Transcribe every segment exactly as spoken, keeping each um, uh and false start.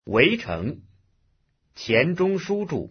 围城，钱钟书著。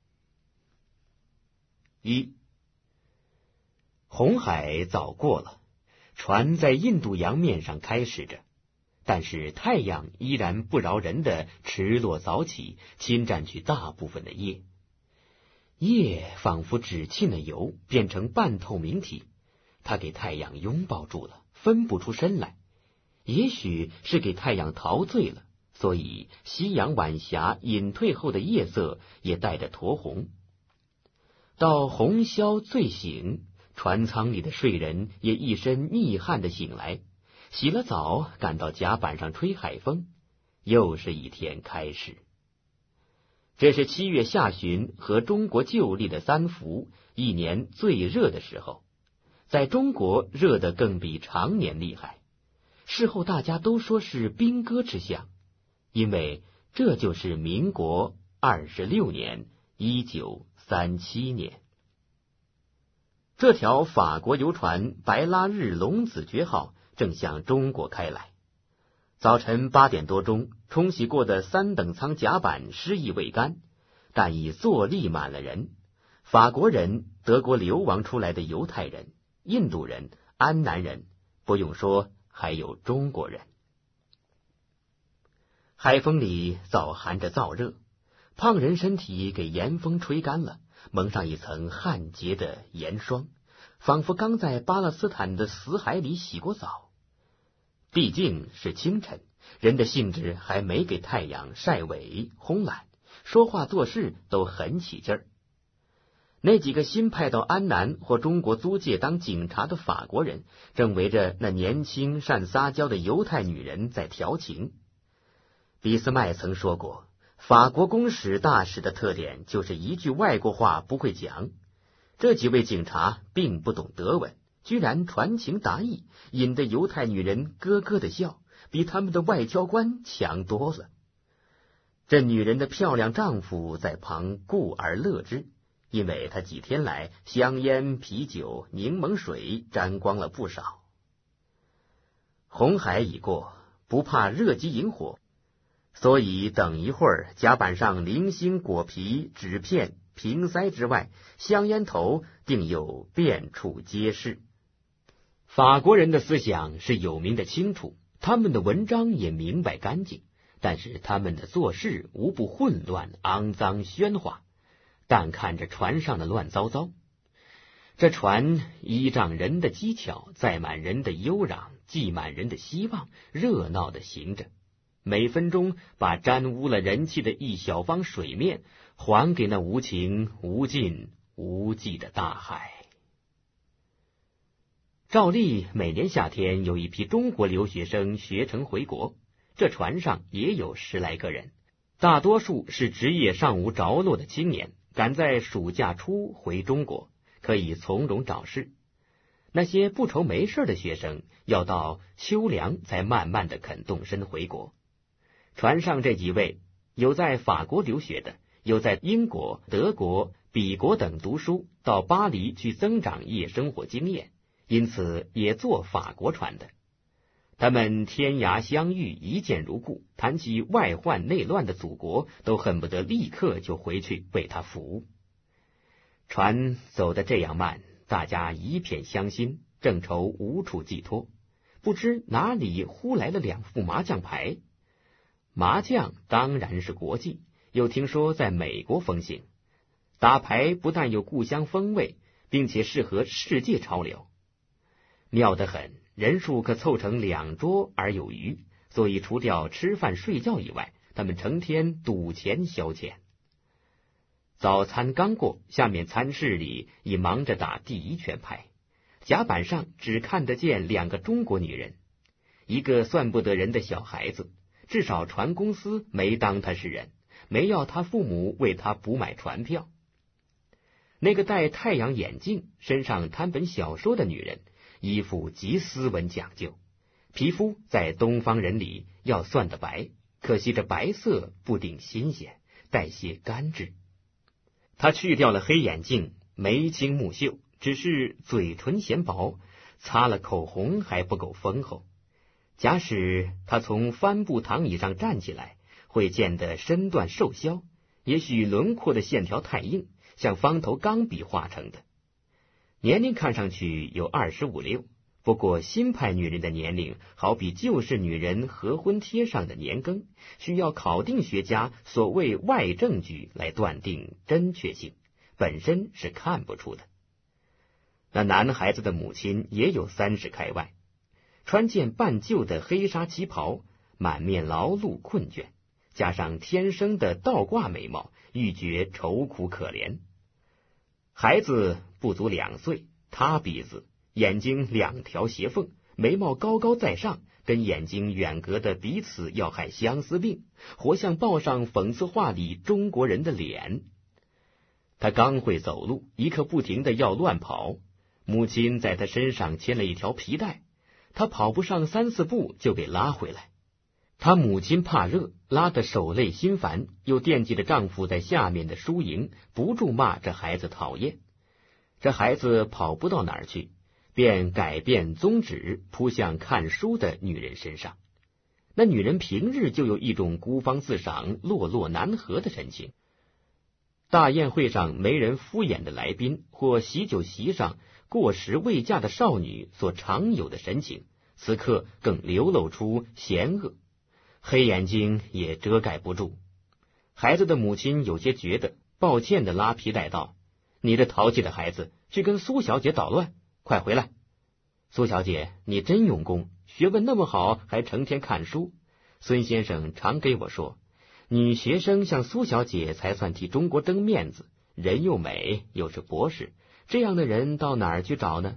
一，红海早过了，船在印度洋面上开驶着，但是太阳依然不饶人的迟落早起，侵占去大部分的夜。夜仿佛只沁了油，变成半透明体，它给太阳拥抱住了，分不出身来。也许是给太阳陶醉了，所以夕阳晚霞隐退后的夜色也带着酡红。到红宵醉醒，船舱里的睡人也一身溺汗的醒来，洗了澡，赶到甲板上吹海风，又是一天开始。这是七月下旬和中国旧历的三伏，一年最热的时候，在中国热得更比常年厉害。事后大家都说是兵戈之象，因为这就是民国二十六年，一九三七年。这条法国游船白拉日龙子爵号正向中国开来。早晨八点多钟，冲洗过的三等舱甲板湿意未干，但已坐立满了人。法国人、德国流亡出来的犹太人、印度人、安南人，不用说，还有中国人。海风里早含着燥热，胖人身体给严风吹干了，蒙上一层焊结的盐霜，仿佛刚在巴勒斯坦的死海里洗过澡。毕竟是清晨，人的兴致还没给太阳晒尾烘懒，说话做事都很起劲儿。那几个新派到安南或中国租界当警察的法国人，正围着那年轻善撒娇的犹太女人在调情。俾斯麦曾说过，法国公使大使的特点就是一句外国话不会讲。这几位警察并不懂德文，居然传情达意，引得犹太女人咯咯的笑，比他们的外交官强多了。这女人的漂亮丈夫在旁顾而乐之，因为他几天来香烟、啤酒、柠檬水沾光了不少。红海已过，不怕热机引火，所以等一会儿甲板上零星果皮、纸片、瓶塞之外，香烟头定有遍处皆是。法国人的思想是有名的清楚，他们的文章也明白干净，但是他们的做事无不混乱、肮脏、喧哗。但看着船上的乱糟糟，这船依仗人的机巧，载满人的悠嚷，系满人的希望，热闹的行着，每分钟把沾污了人气的一小方水面还给那无情无尽无际的大海。照例每年夏天有一批中国留学生学成回国，这船上也有十来个人，大多数是职业尚无着落的青年，赶在暑假初回中国，可以从容找事。那些不愁没事的学生，要到秋凉才慢慢的肯动身回国。船上这几位，有在法国留学的，有在英国、德国、比国等读书，到巴黎去增长夜生活经验，因此也坐法国船的。他们天涯相遇，一见如故，谈起外患内乱的祖国，都恨不得立刻就回去为他服务。船走得这样慢，大家一片乡心，正愁无处寄托，不知哪里忽来了两副麻将牌。麻将当然是国际，又听说在美国风行，打牌不但有故乡风味，并且适合世界潮流。妙得很，人数可凑成两桌而有余，所以除掉吃饭睡觉以外，他们成天赌钱消遣。早餐刚过，下面餐室里已忙着打第一圈牌。甲板上只看得见两个中国女人，一个算不得人的小孩子，至少船公司没当他是人，没要他父母为他补买船票。那个戴太阳眼镜、身上摊本小说的女人，衣服极斯文讲究，皮肤在东方人里要算得白，可惜这白色不顶新鲜，带些干质。他去掉了黑眼镜，眉清目秀，只是嘴唇嫌薄，擦了口红还不够丰厚。假使他从帆布躺椅上站起来， 会见得身段瘦削，也许轮廓的线条太硬，像方头钢笔画成的。年龄看上去有二十五六，不过新派女人的年龄好比旧式女人合婚贴上的年庚，需要考定学家所谓外证据来断定真确性，本身是看不出的。那男孩子的母亲也有三十开外，穿件半旧的黑纱旗袍，满面劳碌困倦，加上天生的倒挂眉毛，愈觉愁苦可怜。孩子不足两岁，塌鼻子，眼睛两条斜缝，眉毛高高在上，跟眼睛远隔的彼此要害相思病，活像报上讽刺画里中国人的脸。他刚会走路，一刻不停的要乱跑，母亲在他身上牵了一条皮带，他跑不上三四步就给拉回来。他母亲怕热，拉得手累心烦，又惦记着丈夫在下面的输赢，不住骂这孩子讨厌。这孩子跑不到哪儿去，便改变宗旨，扑向看书的女人身上。那女人平日就有一种孤芳自赏、落落难合的神情。大宴会上没人敷衍的来宾，或喜酒席上过时未嫁的少女所常有的神情，此刻更流露出嫌恶，黑眼睛也遮盖不住。孩子的母亲有些觉得，抱歉的拉皮带道：“你这淘气的孩子，去跟苏小姐捣乱，快回来！苏小姐，你真用功，学问那么好，还成天看书。孙先生常给我说，女学生像苏小姐才算替中国争面子，人又美，又是博士，这样的人到哪儿去找呢？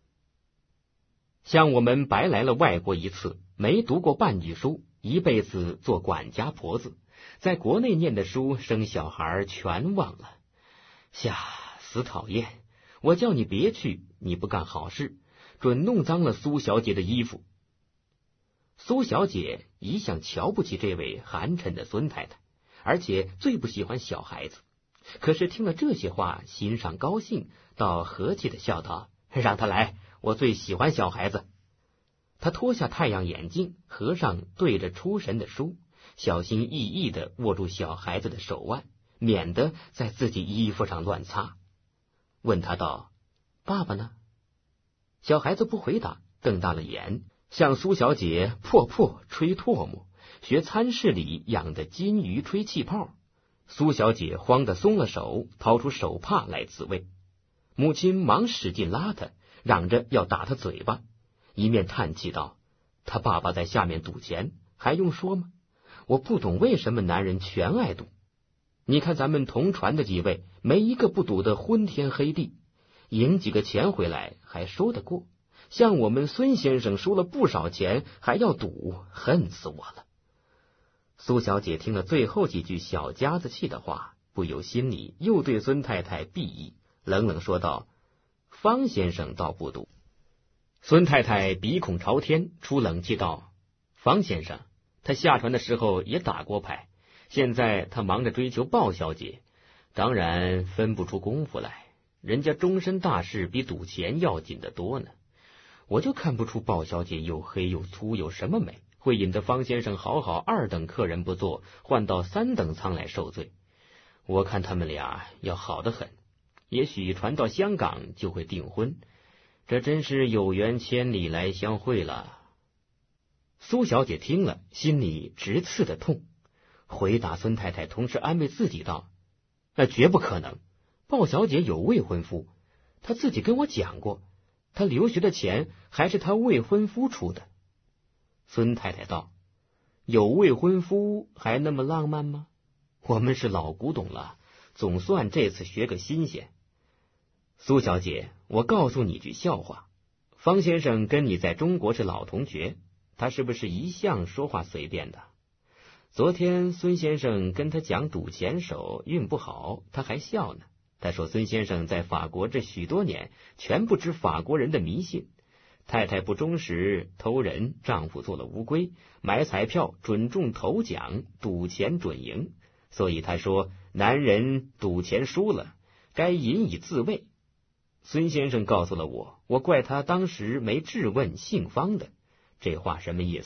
像我们白来了外国一次，没读过半句书，一辈子做管家婆子，在国内念的书，生小孩全忘了。下死讨厌！我叫你别去，你不干好事，准弄脏了苏小姐的衣服。”苏小姐一向瞧不起这位寒碜的孙太太，而且最不喜欢小孩子。可是听了这些话，心上高兴，倒和气的笑道：“让他来，我最喜欢小孩子。”他脱下太阳眼镜，合上对着出神的书，小心翼翼地握住小孩子的手腕，免得在自己衣服上乱擦。问他道：“爸爸呢？”小孩子不回答，瞪大了眼，向苏小姐破破吹唾沫，学餐室里养的金鱼吹气泡。苏小姐慌得松了手，掏出手帕来自卫。母亲忙使劲拉他，嚷着要打他嘴巴，一面叹气道：“他爸爸在下面赌钱，还用说吗？我不懂为什么男人全爱赌。你看咱们同船的几位，没一个不赌得昏天黑地，赢几个钱回来还说得过。像我们孙先生输了不少钱，还要赌，恨死我了。”苏小姐听了最后几句小家子气的话，不由心里又对孙太太鄙夷，冷冷说道：“方先生倒不赌。”孙太太鼻孔朝天，出冷气道：“方先生，他下船的时候也打过牌，现在他忙着追求鲍小姐，当然分不出功夫来。人家终身大事比赌钱要紧得多呢。我就看不出鲍小姐又黑又粗有什么美，会引得方先生好好二等客人不做，换到三等舱来受罪。我看他们俩要好得很，也许船到香港就会订婚，这真是有缘千里来相会了。”苏小姐听了，心里直刺的痛，回答孙太太，同时安慰自己道：“那绝不可能，鲍小姐有未婚夫，她自己跟我讲过，她留学的钱还是她未婚夫出的。”孙太太道：“有未婚夫还那么浪漫吗？我们是老古董了，总算这次学个新鲜。苏小姐，我告诉你句笑话，方先生跟你在中国是老同学，他是不是一向说话随便的？昨天孙先生跟他讲赌钱手运不好，他还笑呢。他说孙先生在法国这许多年，全不知法国人的迷信，太太不忠实，偷人，丈夫做了乌龟，买彩票准中头奖，赌钱准赢，所以他说男人赌钱输了，该引以自慰。孙先生告诉了我，我怪他当时没质问姓方的，这话什么意思？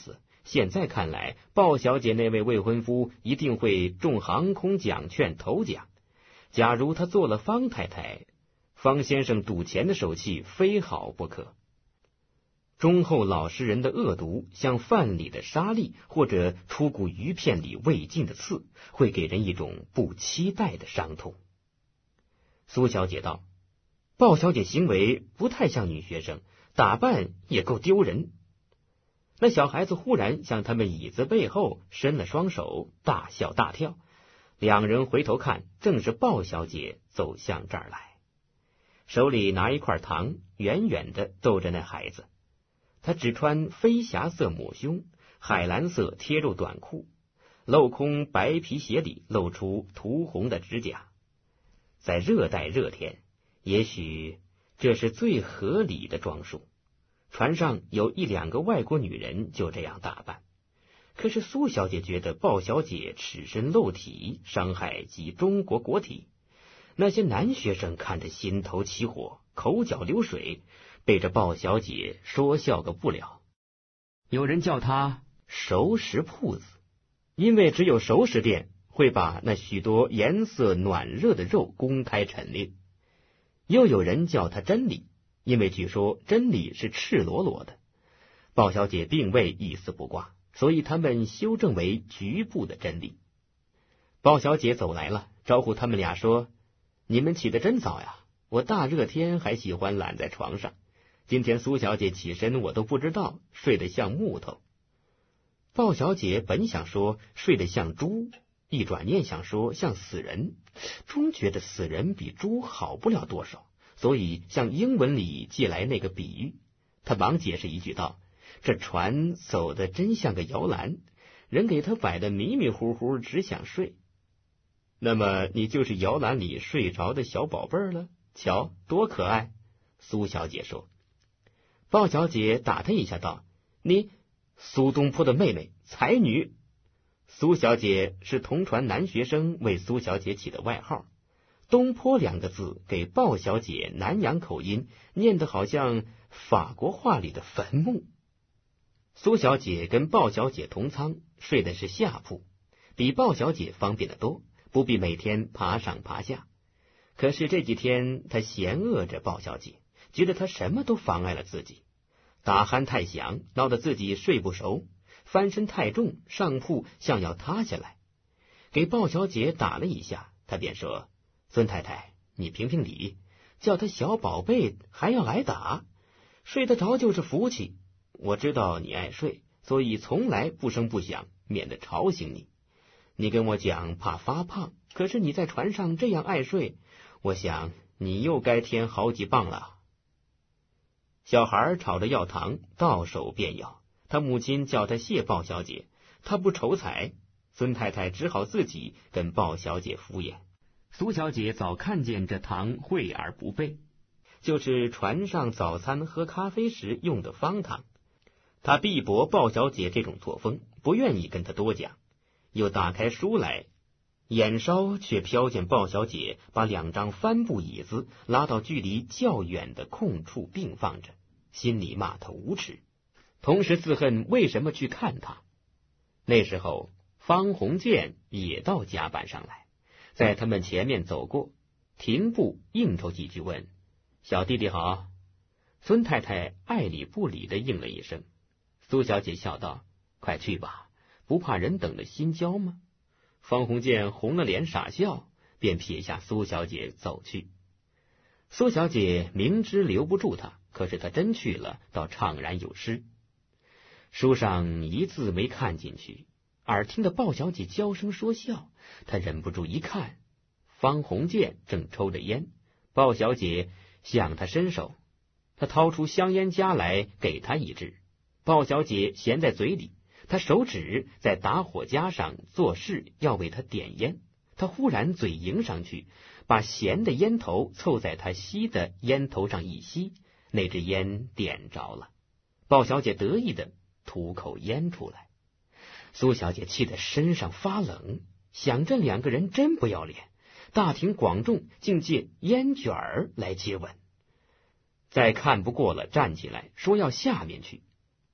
现在看来，鲍小姐那位未婚夫一定会中航空奖券头奖。假如他做了方太太，方先生赌钱的手气非好不可。忠厚老实人的恶毒，像饭里的沙粒，或者出骨鱼片里未尽的刺，会给人一种不期待的伤痛。苏小姐道：鲍小姐行为不太像女学生，打扮也够丢人。那小孩子忽然向他们椅子背后伸了双手，大笑大跳。两人回头看，正是鲍小姐走向这儿来，手里拿一块糖，远远的逗着那孩子。她只穿飞霞色抹胸，海蓝色贴肉短裤，镂空白皮鞋里露出涂红的指甲。在热带热天，也许这是最合理的装束。船上有一两个外国女人就这样打扮，可是苏小姐觉得鲍小姐赤身露体，伤害及中国国体。那些男学生看着心头起火，口角流水，被这鲍小姐说笑个不了。有人叫她熟食铺子，因为只有熟食店会把那许多颜色暖热的肉公开陈列。又有人叫她真理，因为据说真理是赤裸裸的。鲍小姐并未一丝不挂，所以他们修正为局部的真理。鲍小姐走来了，招呼他们俩说：你们起得真早呀，我大热天还喜欢懒在床上，今天苏小姐起身我都不知道，睡得像木头。鲍小姐本想说睡得像猪，一转念想说像死人，终觉得死人比猪好不了多少，所以向英文里借来那个比喻。他忙解释一句道：这船走得真像个摇篮，人给他摆得迷迷糊糊，只想睡。那么你就是摇篮里睡着的小宝贝儿了，瞧多可爱。苏小姐说。鲍小姐打他一下道：你苏东坡的妹妹，才女。苏小姐是同船男学生为苏小姐起的外号，东坡两个字给鲍小姐南洋口音念得好像法国话里的坟墓。苏小姐跟鲍小姐同舱，睡的是下铺，比鲍小姐方便得多，不必每天爬上爬下。可是这几天她嫌恶着鲍小姐，觉得她什么都妨碍了自己。打鼾太响，闹得自己睡不熟；翻身太重，上铺像要塌下来。给鲍小姐打了一下，她便说：孙太太，你评评理，叫她小宝贝还要挨打，睡得着就是福气。我知道你爱睡，所以从来不声不响，免得吵醒你。你跟我讲怕发胖，可是你在船上这样爱睡，我想你又该添好几磅了。小孩吵着要糖，到手便要。他母亲叫他谢鲍小姐，他不瞅彩，孙太太只好自己跟鲍小姐敷衍。苏小姐早看见这糖惠而不备，就是船上早餐喝咖啡时用的方糖。他避驳鲍小姐这种作风，不愿意跟她多讲，又打开书来，眼梢却瞟见鲍小姐把两张帆布椅子拉到距离较远的空处并放着，心里骂她无耻，同时自恨为什么去看她。那时候方鸿渐也到甲板上来，在他们前面走过，停步应酬几句，问：小弟弟好。孙太太爱理不理的应了一声。苏小姐笑道：快去吧，不怕人等的心焦吗？方鸿渐红了脸傻笑，便撇下苏小姐走去。苏小姐明知留不住他，可是他真去了，倒怅然有失。书上一字没看进去，耳听得鲍小姐娇声说笑，他忍不住一看，方鸿渐正抽着烟，鲍小姐向他伸手，他掏出香烟夹来给他一支，鲍小姐衔在嘴里，他手指在打火夹上做事要为他点烟，他忽然嘴迎上去，把咸的烟头凑在他吸的烟头上一吸，那支烟点着了。鲍小姐得意的吐口烟出来。苏小姐气得身上发冷，想这两个人真不要脸，大庭广众竟借烟卷儿来接吻。再看不过了，站起来说要下面去。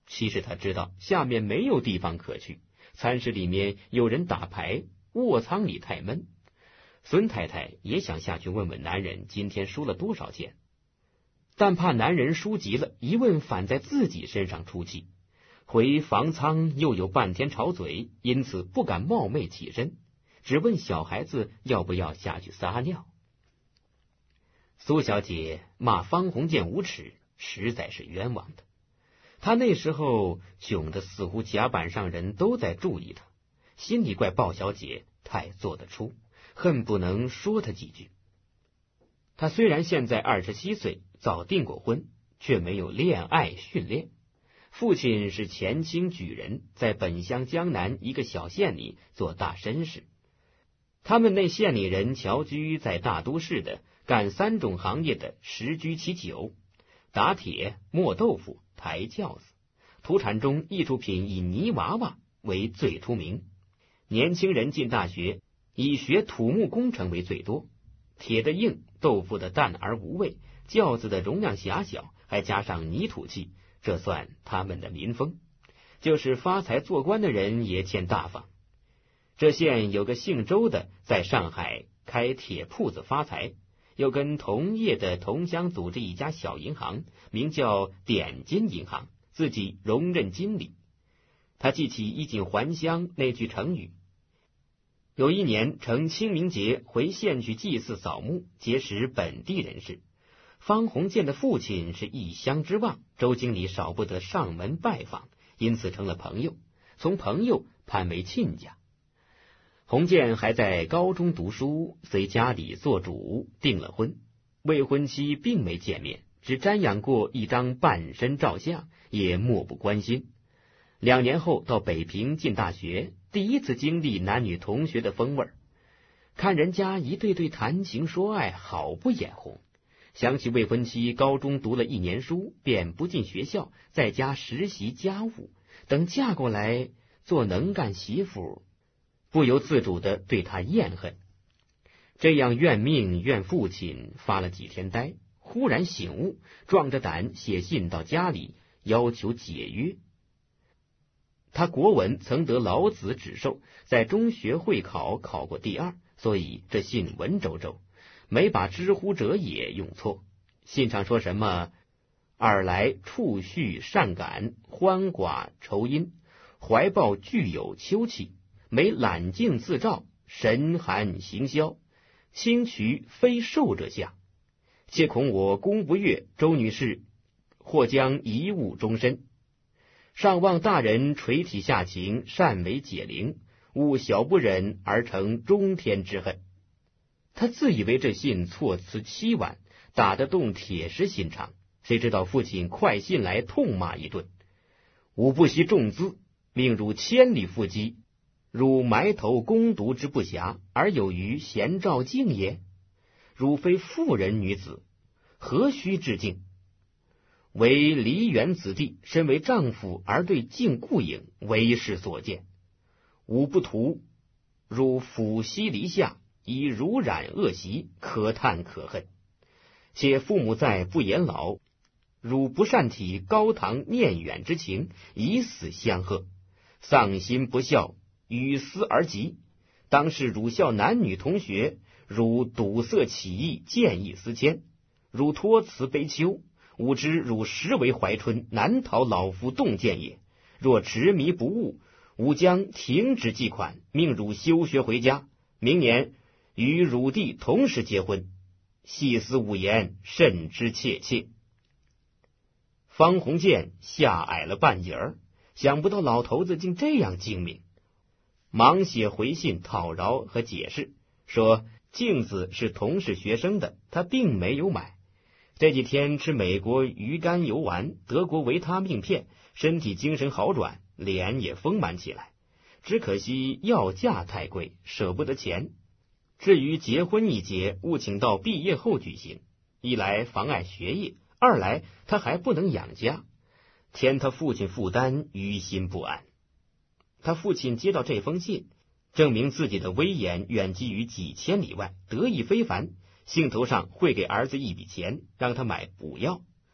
其实他知道下面没有地方可去，餐室里面有人打牌，卧舱里太闷。孙太太也想下去问问男人今天输了多少钱，但怕男人输急了，一问反在自己身上出气，回房舱又有半天吵嘴，因此不敢冒昧起身，只问小孩子要不要下去撒尿。苏小姐骂方鸿渐无耻，实在是冤枉的。她那时候窘得似乎甲板上人都在注意她，心里怪鲍小姐太做得出，恨不能说她几句。她虽然现在二十七岁，早订过婚，却没有恋爱训练。父亲是前清举人，在本乡江南一个小县里做大绅士。他们那县里人侨居在大都市的，干三种行业的十居其九：打铁、磨豆腐、抬轿子。土产中艺术品以泥娃娃为最出名。年轻人进大学，以学土木工程为最多。铁的硬，豆腐的淡而无味，轿子的容量狭小，还加上泥土器，这算他们的民风。就是发财做官的人也欠大方。这县有个姓周的，在上海开铁铺子发财，又跟同业的同乡组织一家小银行，名叫点金银行，自己荣任经理。他记起衣锦还乡那句成语。有一年乘清明节回县去祭祀扫墓，结识本地人士。方鸿渐的父亲是一乡之望，周经理少不得上门拜访，因此成了朋友，从朋友攀为亲家。鸿渐还在高中读书，随家里做主，订了婚。未婚妻并没见面，只瞻仰过一张半身照相，也漠不关心。两年后到北平进大学，第一次经历男女同学的风味儿，看人家一对对谈情说爱，好不眼红。想起未婚妻高中读了一年书，便不进学校，在家实习家务，等嫁过来做能干媳妇，不由自主地对他厌恨。这样怨命怨父亲，发了几天呆，忽然醒悟，壮着胆写信到家里，要求解约。他国文曾得老子指授，在中学会考考过第二，所以这信文绉绉，没把知乎者也用错。信上说什么二来处绪善感，欢寡愁阴，怀抱具有秋气，没揽镜自照，神寒行消，清渠非寿者相，切恐我公不悦，周女士或将贻误终身。上望大人垂体下情，善为解铃，勿小不忍而成中天之恨。他自以为这信措辞凄婉，打得动铁石心肠，谁知道父亲快信来痛骂一顿：吾不惜重资，命汝千里赴击，汝埋头攻读之不暇，而有余闲照镜也？汝非妇人女子，何须致敬？为梨园子弟，身为丈夫而对镜顾影，为世所见。吾不图，汝抚膝篱下，以濡染恶习，可叹可恨。且父母在，不言老，汝不善体高堂念远之情，以死相贺，丧心不孝，与思而极。当是汝校男女同学，汝堵塞起义，见异思迁，汝托辞悲秋，吾知汝实为怀春，难逃老夫洞见也。若执迷不悟，吾将停止寄款，命汝休学回家，明年与汝弟同时结婚。细思吾言，甚之切切。方鸿渐吓矮了半截儿，想不到老头子竟这样精明，忙写回信讨饶和解释，说镜子是同是学生的，他并没有买。这几天吃美国鱼肝油丸、德国维他命片，身体精神好转，脸也丰满起来。只可惜药价太贵，舍不得钱。至于结婚一节，务请到毕业后举行，一来妨碍学业，二来他还不能养家，添他父亲负担，于心不安。他父亲接到这封信，证明自己的威严远基于几千里外，得意非凡，兴头上会给儿子一笔钱，让他买补药。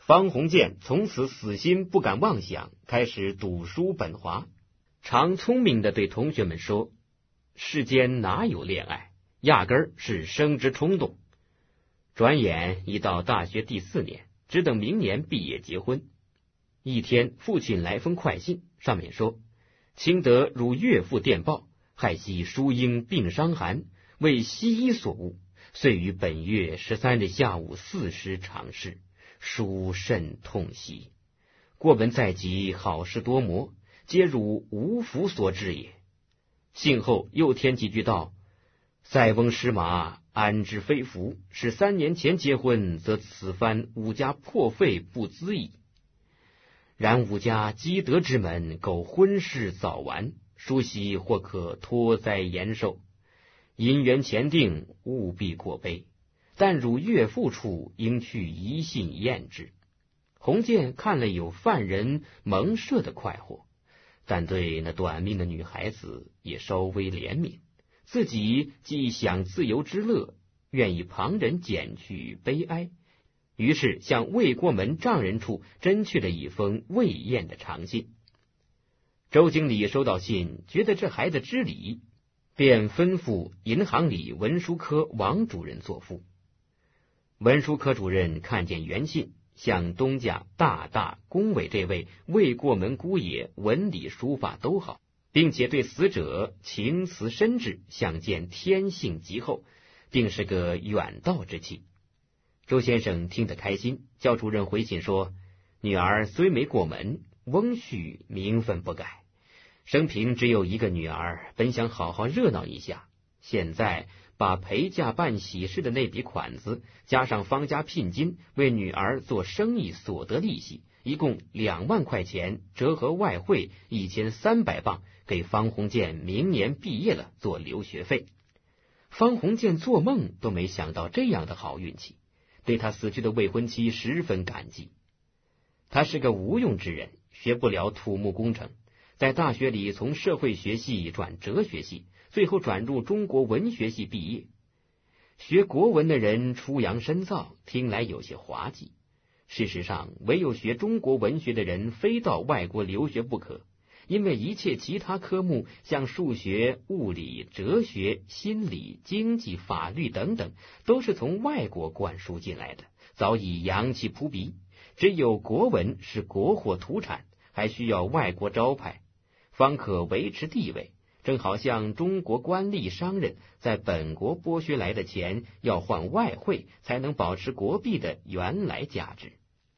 方鸿渐从此死心不敢妄想，开始读书本华，常聪明地对同学们说，世间哪有恋爱，压根儿是生之冲动。转眼已到大学第四年，只等明年毕业结婚。一天，父亲来封快信，上面说，卿得如岳父电报，害系叔婴病伤寒，为西医所误，遂于本月十三日下午四时长逝，殊甚痛惜。过本在即，好事多磨，皆汝无福所致也。信后又添几句道，塞翁失马，安知非福，是三年前结婚，则此番吾家破费不资矣。然吾家积德之门，苟婚事早完，叔喜或可托灾延寿。姻缘前定，务必过悲。但汝岳父处，应去一信验之。鸿渐看了有犯人蒙赦的快活，但对那短命的女孩子也稍微怜悯。自己既享自由之乐，愿以旁人减去悲哀，于是向魏国门丈人处真去了一封魏燕的长信。周经理收到信，觉得这孩子知礼，便吩咐银行里文书科王主任作赋。文书科主任看见原信，向东家大大恭维这位魏过门姑爷文理书法都好，并且对死者情辞深挚，想见天性极厚，定是个远道之妻。周先生听得开心，叫主任回信说，女儿虽没过门，翁婿名分不改，生平只有一个女儿，本想好好热闹一下，现在把陪嫁办喜事的那笔款子，加上方家聘金，为女儿做生意所得利息，一共两万块钱，折合外汇一千三百磅，给方鸿渐明年毕业了做留学费。方鸿渐做梦都没想到这样的好运气，对他死去的未婚妻十分感激。他是个无用之人，学不了土木工程，在大学里从社会学系转哲学系，最后转入中国文学系毕业。学国文的人出洋深造，听来有些滑稽。事实上，唯有学中国文学的人非到外国留学不可，因为一切其他科目，像数学、物理、哲学、心理、经济、法律等等，都是从外国灌输进来的，早已洋气扑鼻。只有国文是国货土产，还需要外国招牌，方可维持地位。正好像中国官吏商人在本国剥削来的钱要换外汇，才能保持国币的原来价值。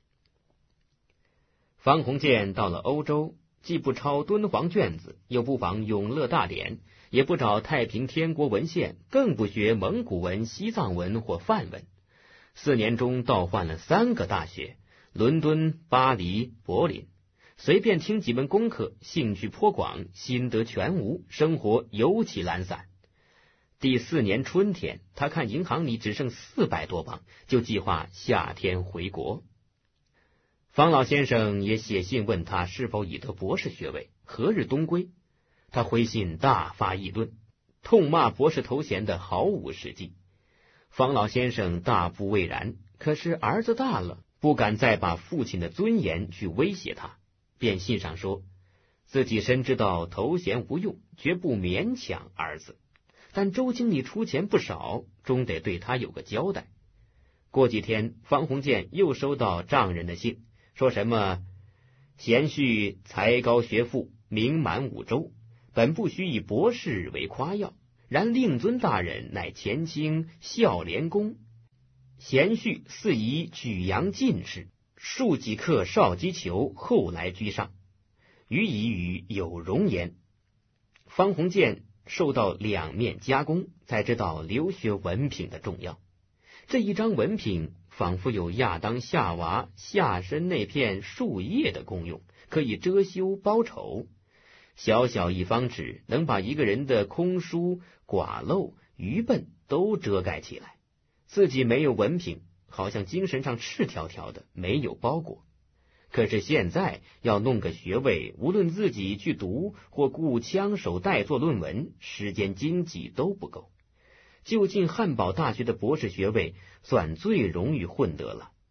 方鸿渐到了欧洲，既不抄敦煌卷子，又不仿永乐大典，也不找太平天国文献，更不学蒙古文、西藏文或梵文。四年中倒换了三个大学，伦敦、巴黎、柏林，随便听几门功课，兴趣颇广，心得全无，生活尤其懒散。第四年春天，他看银行里只剩四百多磅，就计划夏天回国。方老先生也写信问他是否已得博士学位，何日东归。他回信大发议论，痛骂博士头衔的毫无实际。方老先生大不畏然，可是儿子大了，不敢再把父亲的尊严去威胁他，便信上说自己深知道头衔无用，绝不勉强儿子，但周经理出钱不少，终得对他有个交代。过几天，方鸿渐又收到丈人的信，说什么贤婿才高学富，名满五洲，本不须以博士为夸耀，然令尊大人乃前清孝廉公，贤婿似以举扬进士，数几克少击球，后来居上，予以与有容焉。方鸿渐受到两面加工，才知道留学文凭的重要。这一张文凭仿佛有亚当夏娃下身那片树叶的功用，可以遮羞包丑。小小一方纸能把一个人的空疏、寡陋、愚笨都遮盖起来。自己没有文凭，好像精神上赤条条的，没有包裹。可是现在要弄个学位，无论自己去读或雇枪手代做论文，时间经济都不够。就近汉堡大学的博士学位算最容易混得了，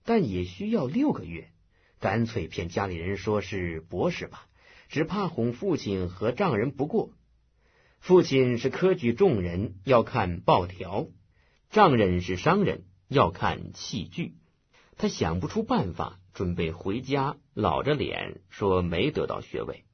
但也需要六个月，干脆骗家里人说是博士吧，只怕哄父亲和丈人不过。父亲是科举中人，要看报条；丈人是商人，要看器具。他想不出办法，准备回家，老着脸说没得到学位。